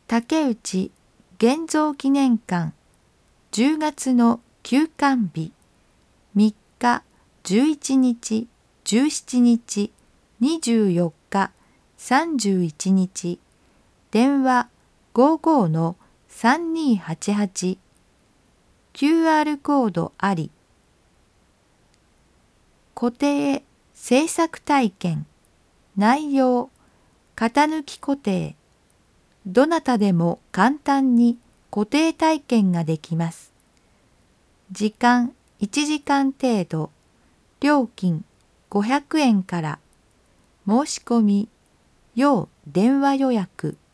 竹内現像記念館10月の休館日3日、11日、17日、24日、31日、電話55-3288、QR コードあり。固定制作体験、内容、型抜き固定。どなたでも簡単に固定体験ができます。時間1時間程度、料金500円から。申し込み、要電話予約。